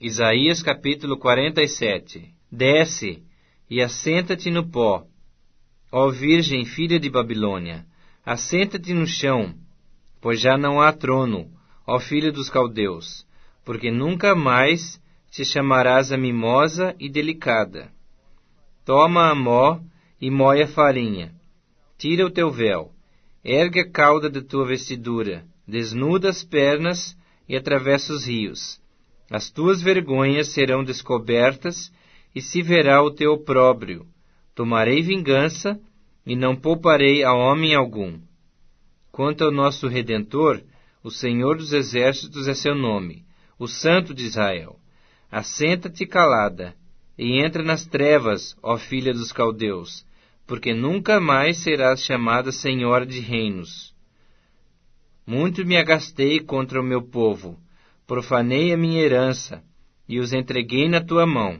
Isaías capítulo 47. Desce e assenta-te no pó, ó Virgem filha de Babilônia, assenta-te no chão, pois já não há trono, ó filho dos caldeus, porque nunca mais te chamarás a mimosa e delicada. Toma a mó e moe a farinha, tira o teu véu, ergue a cauda da tua vestidura, desnuda as pernas e atravessa os rios. As tuas vergonhas serão descobertas e se verá o teu opróbrio. Tomarei vingança e não pouparei a homem algum. Quanto ao nosso Redentor, o Senhor dos Exércitos é seu nome, o Santo de Israel. Assenta-te calada e entra nas trevas, ó filha dos caldeus, porque nunca mais serás chamada senhora de reinos. Muito me agastei contra o meu povo, profanei a minha herança e os entreguei na tua mão.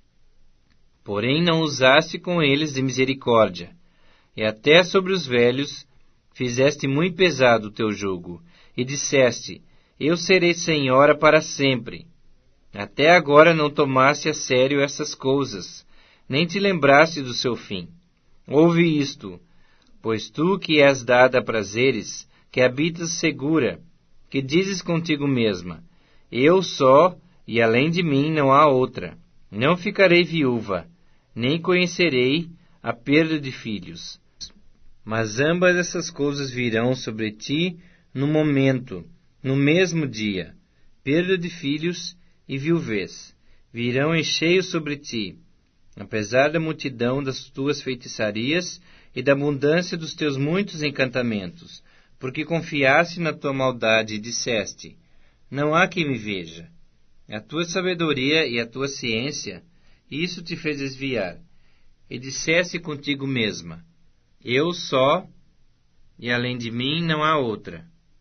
Porém não usaste com eles de misericórdia, e até sobre os velhos fizeste muito pesado o teu jugo, e disseste, eu serei senhora para sempre. Até agora não tomaste a sério essas coisas, nem te lembraste do seu fim. Ouve isto, pois tu que és dada a prazeres, que habitas segura, que dizes contigo mesma, eu só, e além de mim não há outra. Não ficarei viúva, nem conhecerei a perda de filhos. Mas ambas essas coisas virão sobre ti no momento, no mesmo dia, perda de filhos e viuvez, virão em cheio sobre ti, apesar da multidão das tuas feitiçarias e da abundância dos teus muitos encantamentos, porque confiaste na tua maldade e disseste, não há quem me veja. A tua sabedoria e a tua ciência, isso te fez desviar. E disseste contigo mesma, eu só, e além de mim não há outra.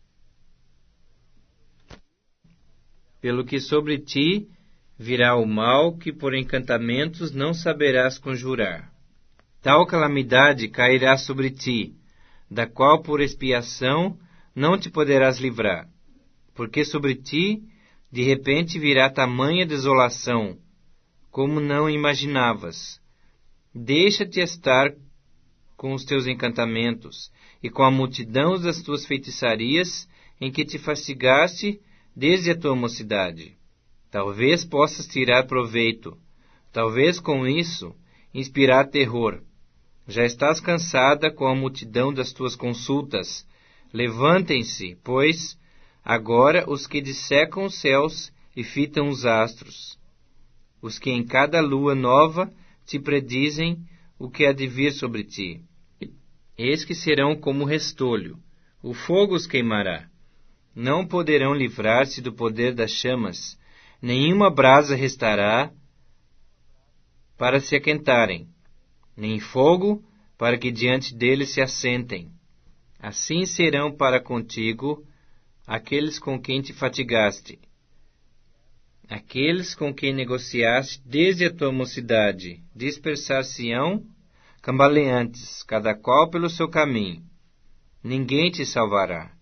Pelo que sobre ti virá o mal que por encantamentos não saberás conjurar. Tal calamidade cairá sobre ti, da qual por expiação não te poderás livrar. Porque sobre ti, de repente, virá tamanha desolação, como não imaginavas. Deixa-te estar com os teus encantamentos, e com a multidão das tuas feitiçarias, em que te fatigaste desde a tua mocidade. Talvez possas tirar proveito, talvez com isso inspirar terror. Já estás cansada com a multidão das tuas consultas. Levantem-se, pois, agora os que dissecam os céus e fitam os astros, os que em cada lua nova te predizem o que há de vir sobre ti. Eis que serão como restolho, o fogo os queimará. Não poderão livrar-se do poder das chamas, nenhuma brasa restará para se aquentarem, nem fogo para que diante deles se assentem. Assim serão para contigo aqueles com quem te fatigaste, aqueles com quem negociaste desde a tua mocidade, dispersar-se-ão cambaleantes, cada qual pelo seu caminho. Ninguém te salvará.